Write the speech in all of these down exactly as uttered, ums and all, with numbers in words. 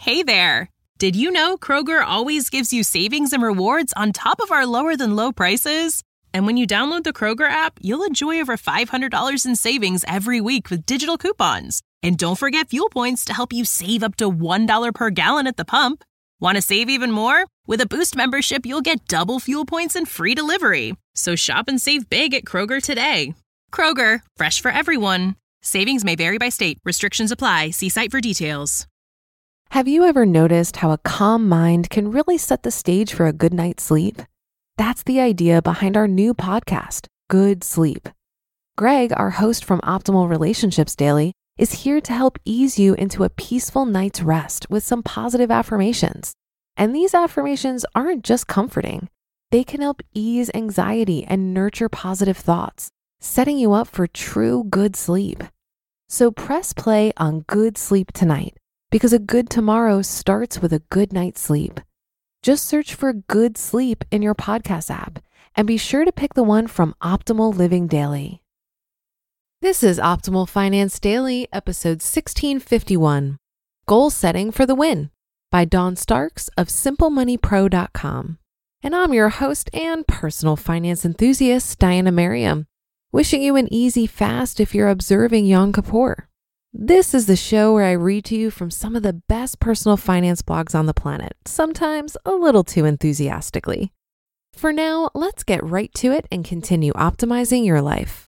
Hey there! Did you know Kroger always gives you savings and rewards on top of our lower-than-low prices? And when you download the Kroger app, you'll enjoy over five hundred dollars in savings every week with digital coupons. And don't forget fuel points to help you save up to one dollar per gallon at the pump. Want to save even more? With a Boost membership, you'll get double fuel points and free delivery. So shop and save big at Kroger today. Kroger, fresh for everyone. Savings may vary by state. Restrictions apply. See site for details. Have you ever noticed how a calm mind can really set the stage for a good night's sleep? That's the idea behind our new podcast, Good Sleep. Greg, our host from Optimal Relationships Daily, is here to help ease you into a peaceful night's rest with some positive affirmations. And these affirmations aren't just comforting. They can help ease anxiety and nurture positive thoughts, setting you up for true good sleep. So press play on Good Sleep tonight, because a good tomorrow starts with a good night's sleep. Just search for Good Sleep in your podcast app and be sure to pick the one from Optimal Living Daily. This is Optimal Finance Daily, episode sixteen fifty-one, Goal Setting for the Win by Dawn Starks of Simple Money Pro dot com. And I'm your host and personal finance enthusiast, Diana Merriam, wishing you an easy fast if you're observing Yom Kippur. This is the show where I read to you from some of the best personal finance blogs on the planet, sometimes a little too enthusiastically. For now, let's get right to it and continue optimizing your life.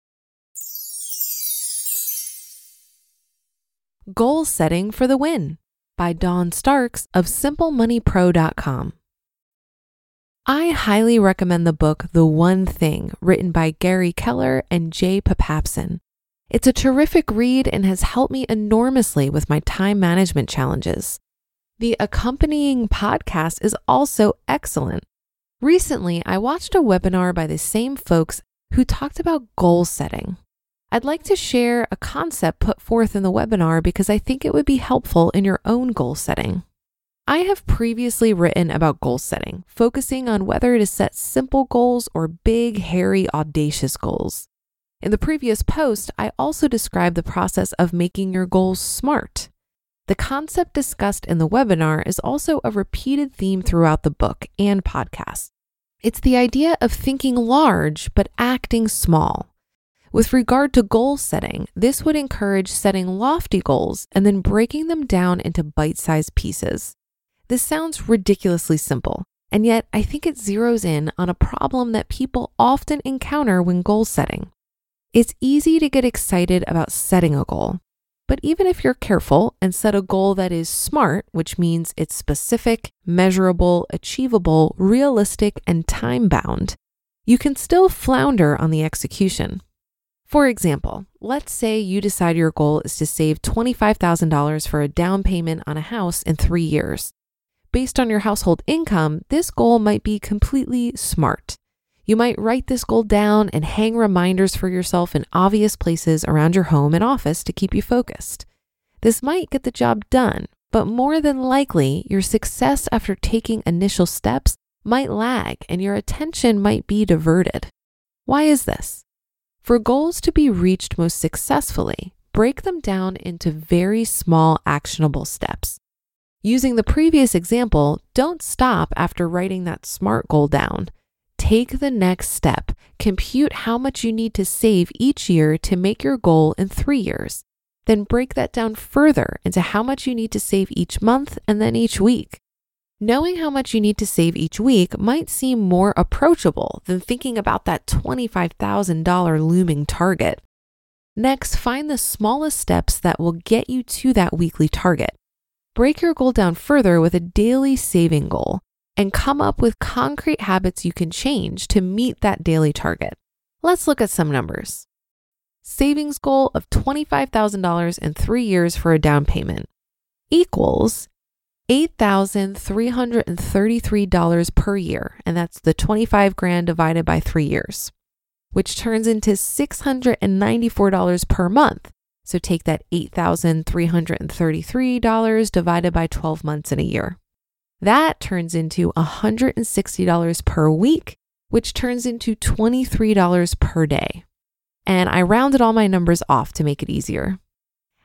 Goal Setting for the Win by Dawn Starks of Simple Money Pro dot com. I highly recommend the book The One Thing, written by Gary Keller and Jay Papapson. It's a terrific read and has helped me enormously with my time management challenges. The accompanying podcast is also excellent. Recently, I watched a webinar by the same folks who talked about goal setting. I'd like to share a concept put forth in the webinar because I think it would be helpful in your own goal setting. I have previously written about goal setting, focusing on whether to set simple goals or big, hairy, audacious goals. In the previous post, I also described the process of making your goals SMART. The concept discussed in the webinar is also a repeated theme throughout the book and podcast. It's the idea of thinking large but acting small. With regard to goal setting, this would encourage setting lofty goals and then breaking them down into bite-sized pieces. This sounds ridiculously simple, and yet I think it zeroes in on a problem that people often encounter when goal setting. It's easy to get excited about setting a goal, but even if you're careful and set a goal that is SMART, which means it's specific, measurable, achievable, realistic, and time-bound, you can still flounder on the execution. For example, let's say you decide your goal is to save twenty-five thousand dollars for a down payment on a house in three years. Based on your household income, this goal might be completely SMART. You might write this goal down and hang reminders for yourself in obvious places around your home and office to keep you focused. This might get the job done, but more than likely, your success after taking initial steps might lag and your attention might be diverted. Why is this? For goals to be reached most successfully, break them down into very small actionable steps. Using the previous example, don't stop after writing that SMART goal down. Take the next step. Compute how much you need to save each year to make your goal in three years. Then break that down further into how much you need to save each month and then each week. Knowing how much you need to save each week might seem more approachable than thinking about that twenty-five thousand dollars looming target. Next, find the smallest steps that will get you to that weekly target. Break your goal down further with a daily saving goal and come up with concrete habits you can change to meet that daily target. Let's look at some numbers. Savings goal of twenty-five thousand dollars in three years for a down payment equals eight thousand three hundred thirty-three dollars per year, and that's the twenty-five grand divided by three years, which turns into six hundred ninety-four dollars per month. So take that eight thousand three hundred thirty-three dollars divided by twelve months in a year. That turns into one hundred sixty dollars per week, which turns into twenty-three dollars per day. And I rounded all my numbers off to make it easier.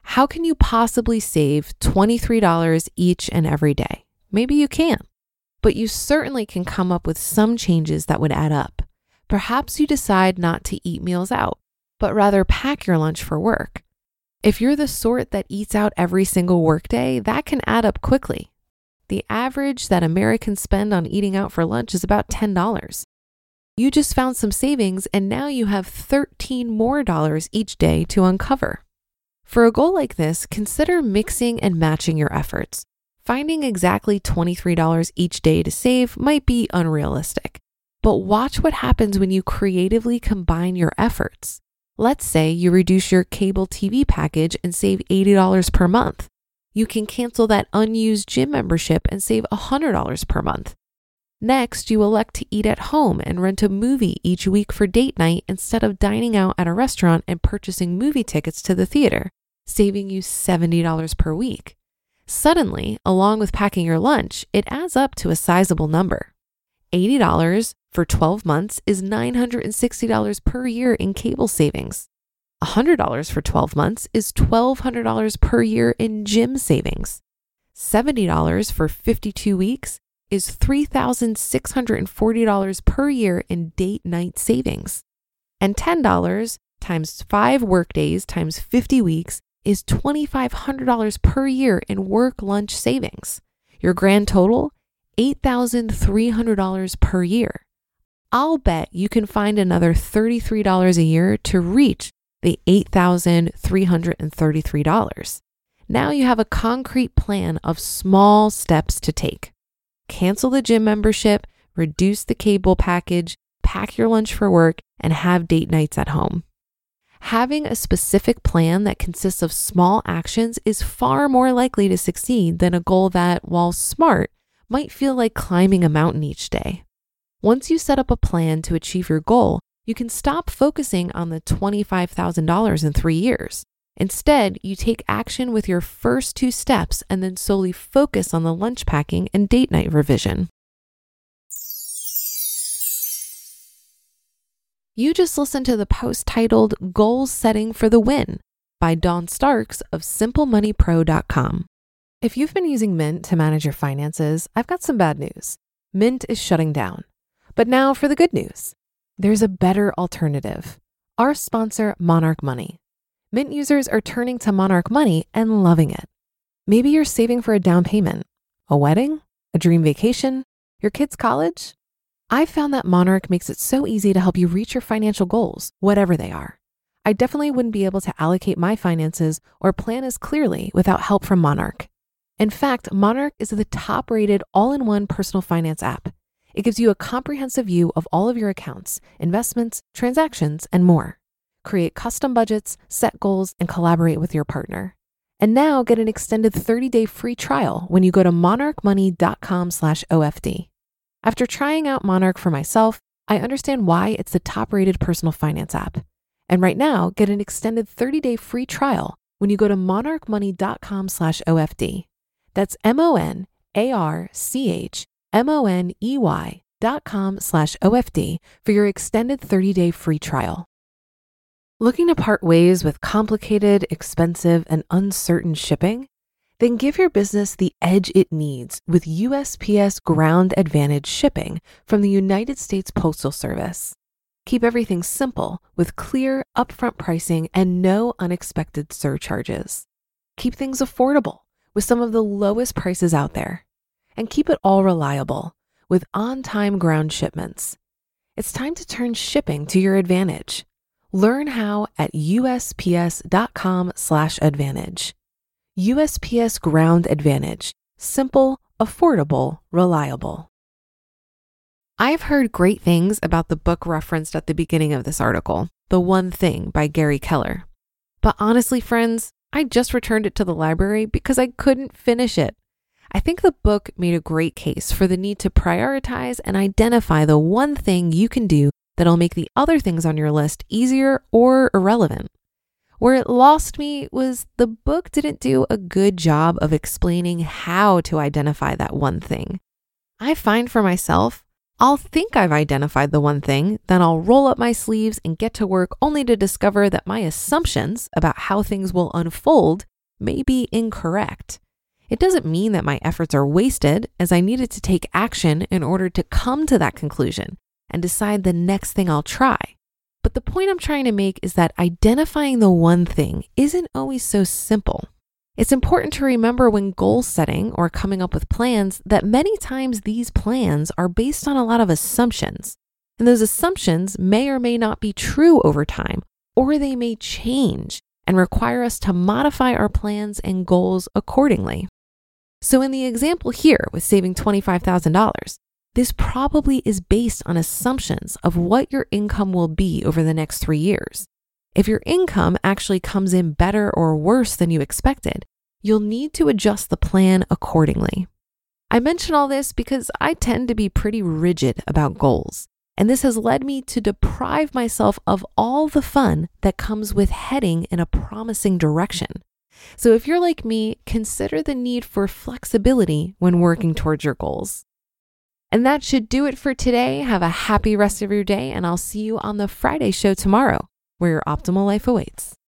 How can you possibly save twenty-three dollars each and every day? Maybe you can't, but you certainly can come up with some changes that would add up. Perhaps you decide not to eat meals out, but rather pack your lunch for work. If you're the sort that eats out every single workday, that can add up quickly. The average that Americans spend on eating out for lunch is about ten dollars. You just found some savings and now you have thirteen more dollars each day to uncover. For a goal like this, consider mixing and matching your efforts. Finding exactly twenty-three dollars each day to save might be unrealistic, but watch what happens when you creatively combine your efforts. Let's say you reduce your cable T V package and save eighty dollars per month. You can cancel that unused gym membership and save one hundred dollars per month. Next, you elect to eat at home and rent a movie each week for date night instead of dining out at a restaurant and purchasing movie tickets to the theater, saving you seventy dollars per week. Suddenly, along with packing your lunch, it adds up to a sizable number. eighty dollars for twelve months is nine hundred sixty dollars per year in cable savings. one hundred dollars for twelve months is twelve hundred dollars per year in gym savings. seventy dollars for fifty-two weeks is three thousand six hundred forty dollars per year in date night savings. And ten dollars times five workdays times fifty weeks is two thousand five hundred dollars per year in work lunch savings. Your grand total, eight thousand three hundred dollars per year. I'll bet you can find another thirty-three dollars a year to reach the eight thousand three hundred thirty-three dollars. Now you have a concrete plan of small steps to take. Cancel the gym membership, reduce the cable package, pack your lunch for work, and have date nights at home. Having a specific plan that consists of small actions is far more likely to succeed than a goal that, while smart, might feel like climbing a mountain each day. Once you set up a plan to achieve your goal, you can stop focusing on the twenty-five thousand dollars in three years. Instead, you take action with your first two steps and then solely focus on the lunch packing and date night revision. You just listened to the post titled Goal Setting for the Win by Dawn Starks of Simple Money Pro dot com. If you've been using Mint to manage your finances, I've got some bad news. Mint is shutting down. But now for the good news. There's a better alternative. Our sponsor, Monarch Money. Mint users are turning to Monarch Money and loving it. Maybe you're saving for a down payment, a wedding, a dream vacation, your kid's college. I've found that Monarch makes it so easy to help you reach your financial goals, whatever they are. I definitely wouldn't be able to allocate my finances or plan as clearly without help from Monarch. In fact, Monarch is the top-rated all-in-one personal finance app. It gives you a comprehensive view of all of your accounts, investments, transactions, and more. Create custom budgets, set goals, and collaborate with your partner. And now get an extended thirty-day free trial when you go to monarch money dot com slash O F D. After trying out Monarch for myself, I understand why it's the top-rated personal finance app. And right now, get an extended thirty-day free trial when you go to monarch money dot com slash O F D. That's M-O-N-A-R-C-H-M-O-N-E-Y dot com slash O F D for your extended thirty-day free trial. Looking to part ways with complicated, expensive, and uncertain shipping? Then give your business the edge it needs with U S P S Ground Advantage shipping from the United States Postal Service. Keep everything simple with clear, upfront pricing and no unexpected surcharges. Keep things affordable with some of the lowest prices out there. And keep it all reliable with on-time ground shipments. It's time to turn shipping to your advantage. Learn how at U S P S dot com slash advantage. U S P S Ground Advantage. Simple, affordable, reliable. I've heard great things about the book referenced at the beginning of this article, The One Thing by Gary Keller. But honestly, friends, I just returned it to the library because I couldn't finish it. I think the book made a great case for the need to prioritize and identify the one thing you can do that'll make the other things on your list easier or irrelevant. Where it lost me was the book didn't do a good job of explaining how to identify that one thing. I find for myself, I'll think I've identified the one thing, then I'll roll up my sleeves and get to work only to discover that my assumptions about how things will unfold may be incorrect. It doesn't mean that my efforts are wasted, as I needed to take action in order to come to that conclusion and decide the next thing I'll try. But the point I'm trying to make is that identifying the one thing isn't always so simple. It's important to remember when goal setting or coming up with plans that many times these plans are based on a lot of assumptions. And those assumptions may or may not be true over time, or they may change and require us to modify our plans and goals accordingly. So in the example here with saving twenty-five thousand dollars, this probably is based on assumptions of what your income will be over the next three years. If your income actually comes in better or worse than you expected, you'll need to adjust the plan accordingly. I mention all this because I tend to be pretty rigid about goals, and this has led me to deprive myself of all the fun that comes with heading in a promising direction. So if you're like me, consider the need for flexibility when working towards your goals. And that should do it for today. Have a happy rest of your day, and I'll see you on the Friday show tomorrow, where your optimal life awaits.